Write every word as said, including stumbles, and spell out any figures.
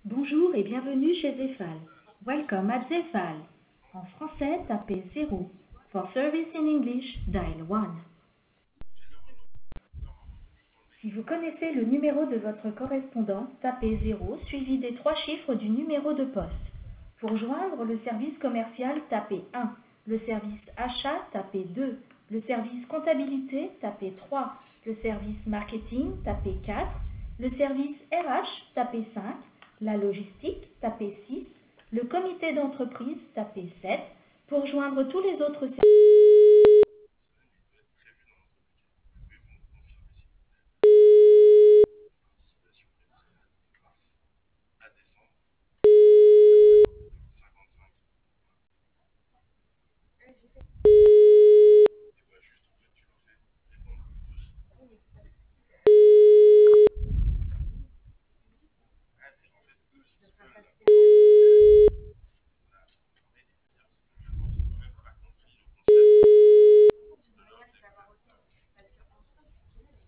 Bonjour et bienvenue chez Zefal. Welcome at Zefal. En français, tapez zéro. For service in English, dial one. Si vous connaissez le numéro de votre correspondant, tapez zéro suivi des trois chiffres du numéro de poste. Pour joindre le service commercial, tapez un. Le service achat, tapez deux. Le service comptabilité, tapez trois. Le service marketing, tapez quatre. Le service R H, tapez cinq. La logistique, tapez six. Le comité d'entreprise, tapez sept. Pour joindre tous les autres services,